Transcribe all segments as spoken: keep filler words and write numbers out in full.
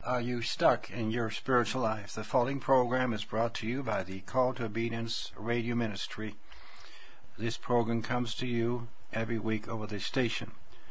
Are you stuck in your spiritual life? The following program is brought to you by the Call to Obedience Radio Ministry. This program comes to you every week over this station.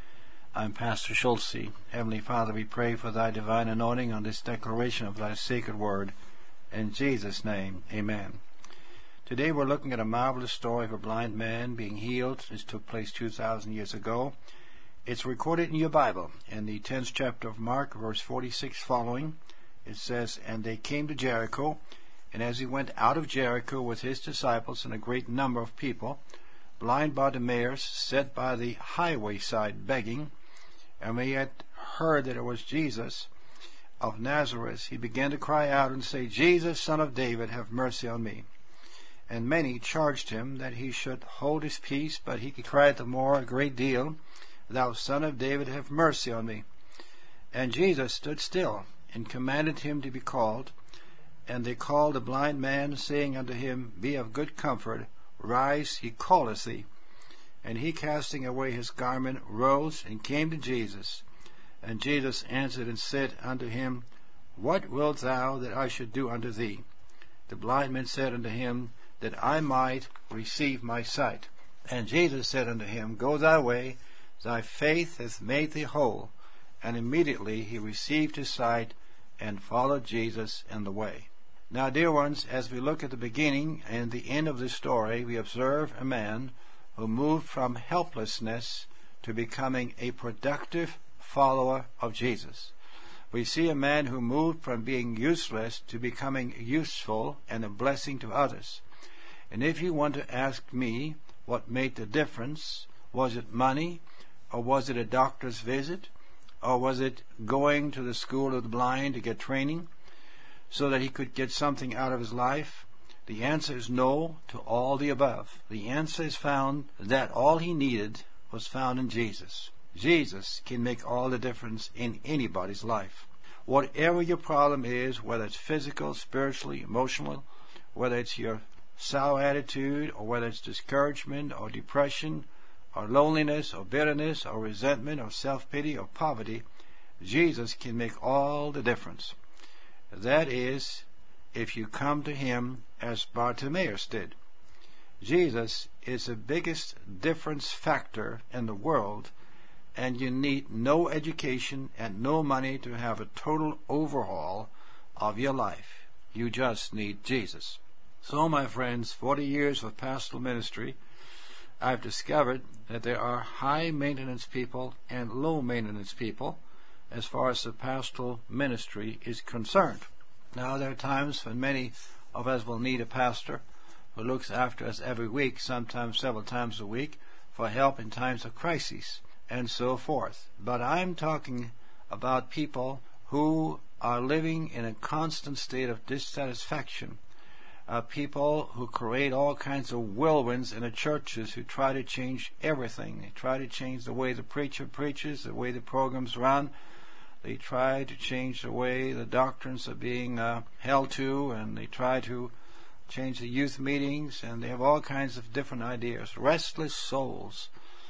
I'm Pastor Schultze. Heavenly Father, we pray for thy divine anointing on this declaration of thy sacred word. In Jesus' name, amen. Today we're looking at a marvelous story of a blind man being healed. This took place two thousand years ago. It's recorded in your Bible, in the tenth chapter of Mark, verse forty-six following. It says, "And they came to Jericho, and as he went out of Jericho with his disciples and a great number of people, blind Bartimaeus sat by the highway side begging. And when he had heard that it was Jesus of Nazareth, he began to cry out and say, Jesus, Son of David, have mercy on me. And many charged him that he should hold his peace, but he cried the more a great deal, Thou Son of David, have mercy on me. And Jesus stood still, and commanded him to be called. And they called the blind man, saying unto him, Be of good comfort, rise, he calleth thee. And he, casting away his garment, rose and came to Jesus. And Jesus answered and said unto him, What wilt thou that I should do unto thee? The blind man said unto him, That I might receive my sight. And Jesus said unto him, Go thy way, thy faith hath made thee whole. And immediately he received his sight and followed Jesus in the way." Now, dear ones, as we look at the beginning and the end of this story, we observe a man who moved from helplessness to becoming a productive follower of Jesus. We see a man who moved from being useless to becoming useful and a blessing to others. And if you want to ask me what made the difference, was it money, or was it a doctor's visit, or was it going to the school of the blind to get training so that he could get something out of his life? The answer is no to all the above. The answer is found that all he needed was found in Jesus. Jesus can make all the difference in anybody's life. Whatever your problem is, whether it's physical, spiritually, emotional, whether it's your sour attitude, or whether it's discouragement or depression, or loneliness, or bitterness, or resentment, or self-pity, or poverty, Jesus can make all the difference. That is, if you come to him as Bartimaeus did. Jesus is the biggest difference factor in the world, and you need no education and no money to have a total overhaul of your life. You just need Jesus. So, my friends, forty years of pastoral ministry, I've discovered that there are high-maintenance people and low-maintenance people as far as the pastoral ministry is concerned. Now, there are times when many of us will need a pastor who looks after us every week, sometimes several times a week, for help in times of crises, and so forth. But I'm talking about people who are living in a constant state of dissatisfaction. Uh, people who create all kinds of whirlwinds in the churches, who try to change everything. They try to change the way the preacher preaches, the way the programs run. They try to change the way the doctrines are being uh, held to, and they try to change the youth meetings, and they have all kinds of different ideas. Restless souls.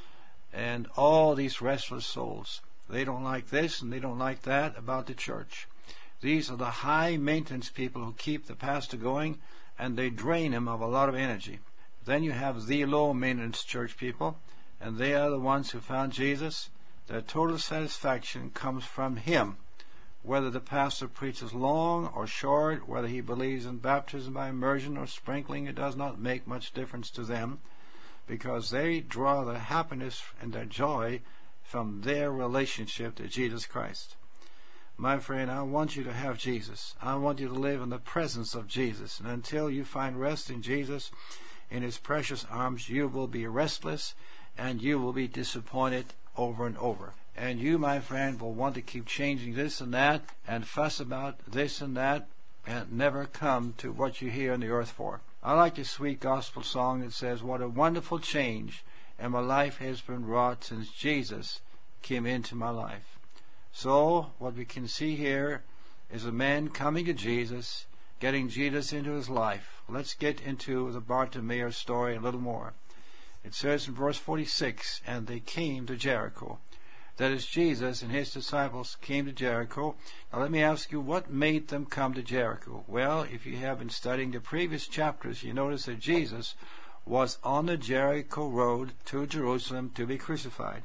And all these restless souls, they don't like this and they don't like that about the church. These are the high-maintenance people who keep the pastor going, and they drain him of a lot of energy. Then you have the low-maintenance church people, and they are the ones who found Jesus. Their total satisfaction comes from him. Whether the pastor preaches long or short, whether he believes in baptism by immersion or sprinkling, it does not make much difference to them, because they draw their happiness and their joy from their relationship to Jesus Christ. My friend, I want you to have Jesus. I want you to live in the presence of Jesus. And until you find rest in Jesus, in his precious arms, you will be restless and you will be disappointed over and over. And you, my friend, will want to keep changing this and that and fuss about this and that and never come to what you hear on the earth for. I like the sweet gospel song that says, What a wonderful change in my life has been wrought since Jesus came into my life. So, what we can see here is a man coming to Jesus, getting Jesus into his life. Let's get into the Bartimaeus story a little more. It says in verse forty-six, "And they came to Jericho." That is, Jesus and his disciples came to Jericho. Now let me ask you, what made them come to Jericho? Well, if you have been studying the previous chapters, you notice that Jesus was on the Jericho road to Jerusalem to be crucified.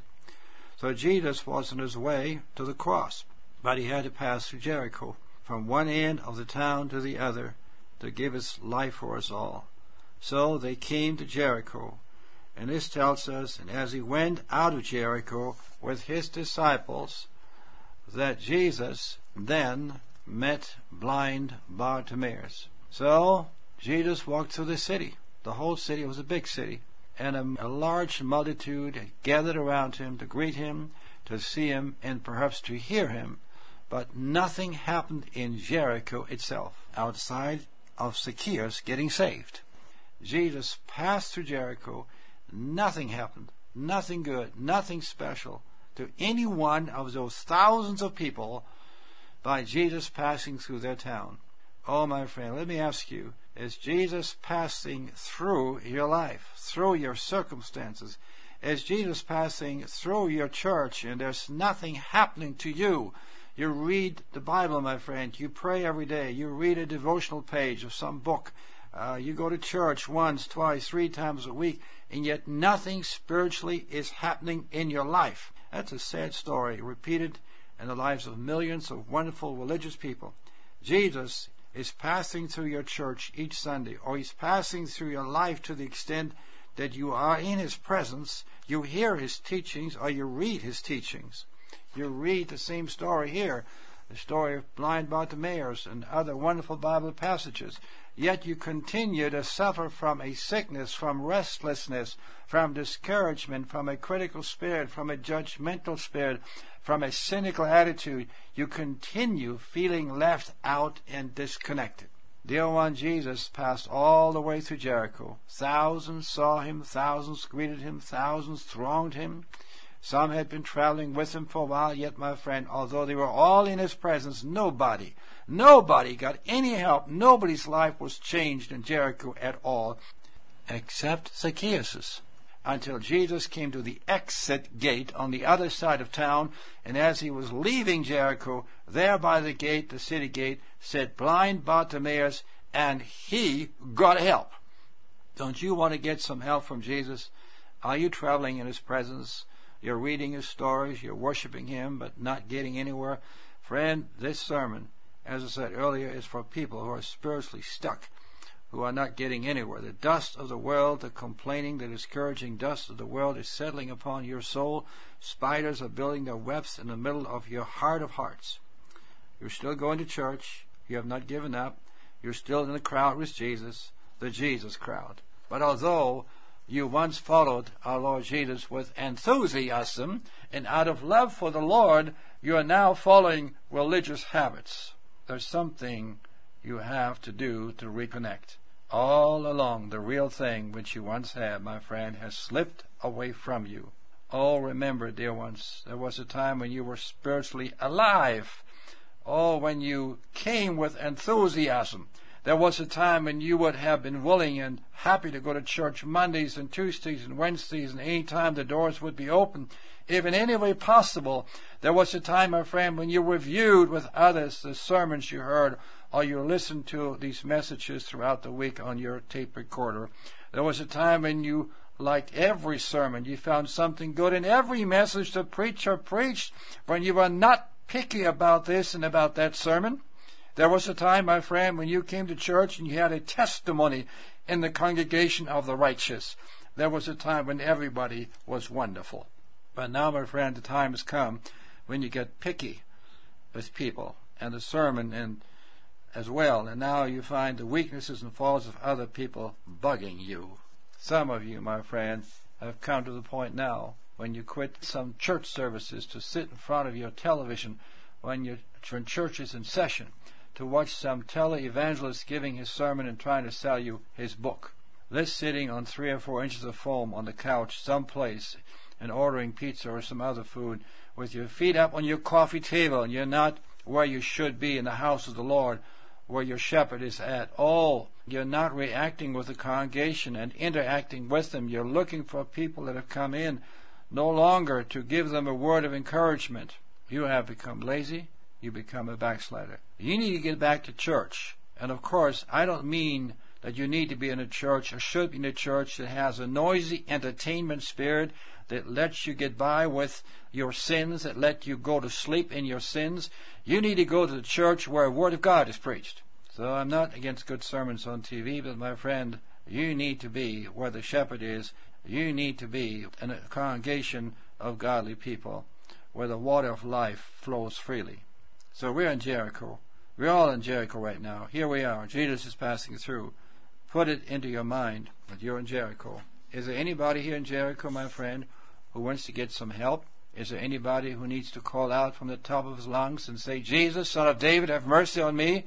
So Jesus was on his way to the cross, but he had to pass through Jericho, from one end of the town to the other, to give his life for us all. So they came to Jericho. And this tells us, and as he went out of Jericho with his disciples, that Jesus then met blind Bartimaeus. So Jesus walked through the city. The whole city was a big city. And a, a large multitude gathered around him to greet him, to see him, and perhaps to hear him. But nothing happened in Jericho itself, outside of Zacchaeus getting saved. Jesus passed through Jericho. Nothing happened. Nothing good. Nothing special to any one of those thousands of people by Jesus passing through their town. Oh, my friend, let me ask you, is Jesus passing through your life, through your circumstances? Is Jesus passing through your church and there's nothing happening to you? You read the Bible, my friend. You pray every day. You read a devotional page of some book. Uh, you go to church once, twice, three times a week, and yet nothing spiritually is happening in your life. That's a sad story, repeated in the lives of millions of wonderful religious people. Jesus is passing through your church each Sunday, or he's passing through your life to the extent that you are in his presence, you hear his teachings, or you read his teachings. You read the same story here, the story of blind Bartimaeus and other wonderful Bible passages. Yet you continue to suffer from a sickness, from restlessness, from discouragement, from a critical spirit, from a judgmental spirit, from a cynical attitude. You continue feeling left out and disconnected. Dear one, Jesus passed all the way through Jericho. Thousands saw him, thousands greeted him, thousands thronged him. Some had been traveling with him for a while, yet, my friend, although they were all in his presence, nobody, nobody got any help. Nobody's life was changed in Jericho at all, except Zacchaeus, until Jesus came to the exit gate on the other side of town, and as he was leaving Jericho, there by the gate, the city gate, sat blind Bartimaeus, and he got help. Don't you want to get some help from Jesus? Are you traveling in his presence? You're reading his stories, you're worshiping him, but not getting anywhere. Friend, this sermon, as I said earlier, is for people who are spiritually stuck, who are not getting anywhere. The dust of the world, the complaining, the discouraging dust of the world is settling upon your soul. Spiders are building their webs in the middle of your heart of hearts. You're still going to church. You have not given up. You're still in the crowd with Jesus, the Jesus crowd. But although you once followed our Lord Jesus with enthusiasm, and out of love for the Lord, you are now following religious habits. There's something you have to do to reconnect. All along, the real thing which you once had, my friend, has slipped away from you. Oh, remember, dear ones, there was a time when you were spiritually alive. Oh, when you came with enthusiasm. There was a time when you would have been willing and happy to go to church Mondays and Tuesdays and Wednesdays, and any time the doors would be open, if in any way possible. There was a time, my friend, when you reviewed with others the sermons you heard, or you listened to these messages throughout the week on your tape recorder. There was a time when you liked every sermon. You found something good in every message the preacher preached, when you were not picky about this and about that sermon. There was a time, my friend, when you came to church and you had a testimony in the congregation of the righteous. There was a time when everybody was wonderful. But now, my friend, the time has come when you get picky with people and the sermon and as well. And now you find the weaknesses and faults of other people bugging you. Some of you, my friend, have come to the point now when you quit some church services to sit in front of your television when your when church is in session, to watch some tele-evangelist giving his sermon and trying to sell you his book. This sitting on three or four inches of foam on the couch someplace and ordering pizza or some other food with your feet up on your coffee table, and you're not where you should be in the house of the Lord, where your shepherd is at. Oh, you're not reacting with the congregation and interacting with them. You're looking for people that have come in no longer to give them a word of encouragement. You have become lazy. You become a backslider. You need to get back to church. And of course, I don't mean that you need to be in a church or should be in a church that has a noisy entertainment spirit that lets you get by with your sins, that let you go to sleep in your sins. You need to go to the church where the Word of God is preached. So I'm not against good sermons on T V, but my friend, you need to be where the shepherd is. You need to be in a congregation of godly people where the water of life flows freely. So we're in Jericho. We're all in Jericho right now. Here we are. Jesus is passing through. Put it into your mind that you're in Jericho. Is there anybody here in Jericho, my friend, who wants to get some help? Is there anybody who needs to call out from the top of his lungs and say, Jesus, Son of David, have mercy on me?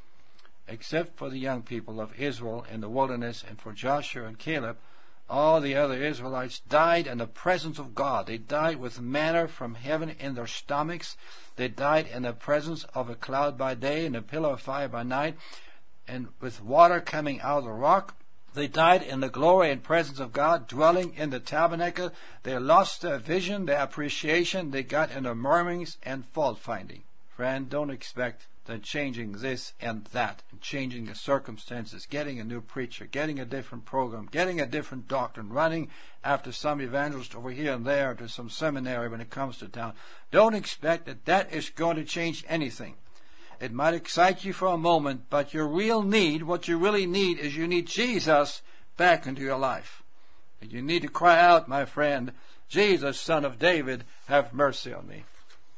Except for the young people of Israel in the wilderness and for Joshua and Caleb, all the other Israelites died in the presence of God. They died with manna from heaven in their stomachs. They died in the presence of a cloud by day and a pillar of fire by night, and with water coming out of the rock. They died in the glory and presence of God, dwelling in the tabernacle. They lost their vision, their appreciation. They got into murmurings and fault finding. Friend, don't expect that changing this and that, and changing the circumstances, getting a new preacher, getting a different program, getting a different doctrine, running after some evangelist over here and there to some seminary when it comes to town. Don't expect that that is going to change anything. It might excite you for a moment, but your real need, what you really need, is you need Jesus back into your life. And you need to cry out, my friend, Jesus, Son of David, have mercy on me.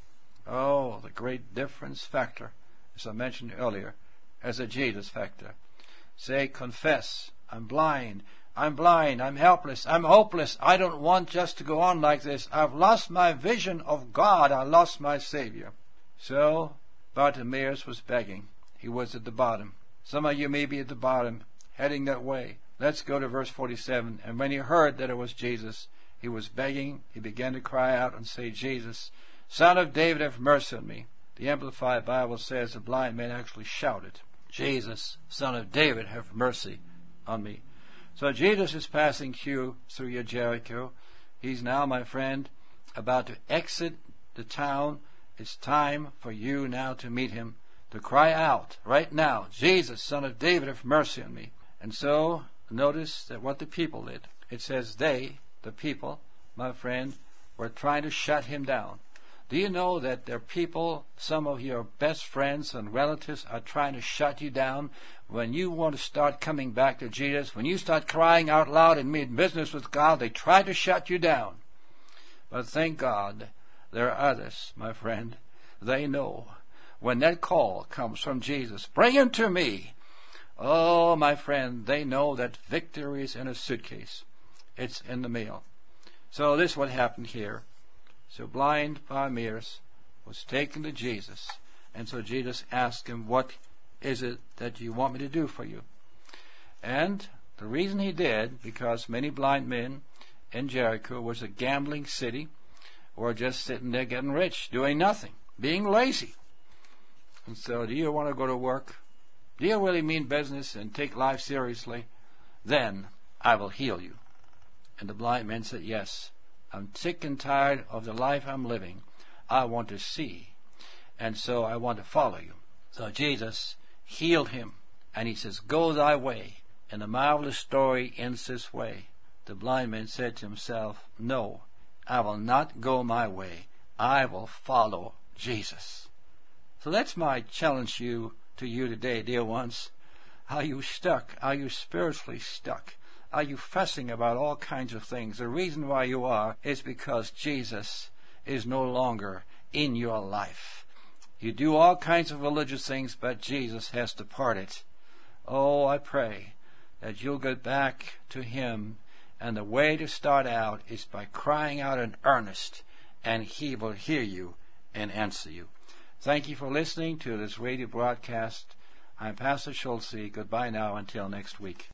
Oh, the great difference factor, as I mentioned earlier, as a Jesus factor. Say, confess, I'm blind, I'm blind, I'm helpless, I'm hopeless, I don't want just to go on like this. I've lost my vision of God, I lost my Savior. So, Bartimaeus was begging. He was at the bottom. Some of you may be at the bottom, heading that way. Let's go to verse forty-seven. And when he heard that it was Jesus, he was begging, he began to cry out and say, Jesus, Son of David, have mercy on me. The Amplified Bible says the blind man actually shouted, Jesus, Son of David, have mercy on me. So Jesus is passing through through your Jericho. He's now, my friend, about to exit the town. It's time for you now to meet him, to cry out right now, Jesus, Son of David, have mercy on me. And so, notice that what the people did. It says they, the people, my friend, were trying to shut him down. Do you know that there are people, some of your best friends and relatives are trying to shut you down when you want to start coming back to Jesus? When you start crying out loud and mean business with God, they try to shut you down. But thank God, there are others, my friend. They know when that call comes from Jesus, bring him to me. Oh, my friend, they know that victory is in a suitcase. It's in the mail. So this is what happened here. So blind Bartimaeus was taken to Jesus. And so Jesus asked him, what is it that you want me to do for you? And the reason he did, because many blind men in Jericho was a gambling city, or just sitting there getting rich, doing nothing, being lazy. And so, do you want to go to work? Do you really mean business and take life seriously? Then I will heal you. And the blind man said, yes, I'm sick and tired of the life I'm living. I want to see. And so I want to follow you. So Jesus healed him. And he says, go thy way. And the marvelous story ends this way. The blind man said to himself, no, I will not go my way. I will follow Jesus. So that's my challenge you to you today, dear ones. Are you stuck? Are you spiritually stuck? Are you fussing about all kinds of things? The reason why you are is because Jesus is no longer in your life. You do all kinds of religious things, but Jesus has departed. Oh, I pray that you'll get back to him. And the way to start out is by crying out in earnest, and he will hear you and answer you. Thank you for listening to this radio broadcast. I'm Pastor Schulze. Goodbye now until next week.